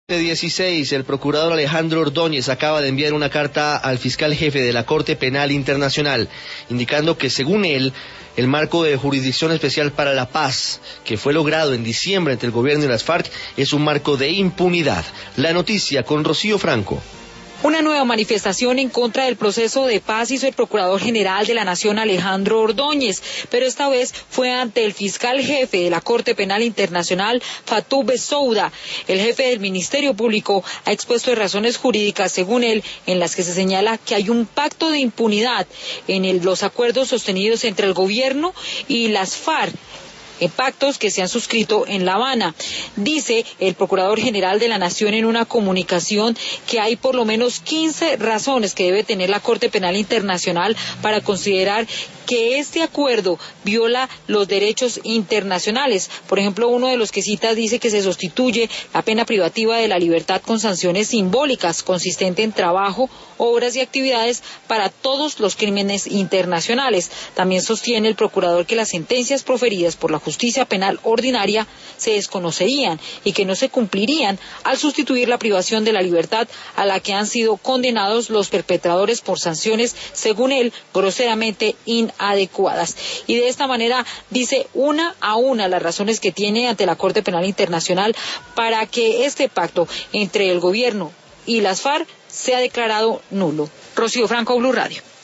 16, el procurador Alejandro Ordóñez acaba de enviar una carta al fiscal jefe de la Corte Penal Internacional, indicando que según él, el marco de jurisdicción especial para la paz, que fue logrado en diciembre entre el gobierno y las FARC, es un marco de impunidad. La noticia con Rocío Franco. Una nueva manifestación en contra del proceso de paz hizo el Procurador General de la Nación, Alejandro Ordóñez, pero esta vez fue ante el fiscal jefe de la Corte Penal Internacional, Fatou Bensouda. El jefe del Ministerio Público ha expuesto razones jurídicas, según él, en las que se señala que hay un pacto de impunidad en los acuerdos sostenidos entre el gobierno y las FARC, en pactos que se han suscrito en La Habana. Dice el Procurador General de la Nación en una comunicación que hay por lo menos 15 razones que debe tener la Corte Penal Internacional para considerar que este acuerdo viola los derechos internacionales. Por ejemplo, uno de los que cita dice que se sustituye la pena privativa de la libertad con sanciones simbólicas, consistente en trabajo, obras y actividades para todos los crímenes internacionales. También sostiene el procurador que las sentencias proferidas por la justicia penal ordinaria se desconocerían y que no se cumplirían al sustituir la privación de la libertad a la que han sido condenados los perpetradores por sanciones, según él, groseramente inadecuadas. Y de esta manera dice una a una las razones que tiene ante la Corte Penal Internacional para que este pacto entre el gobierno y las FARC sea declarado nulo. Rocío Franco, Blue Radio.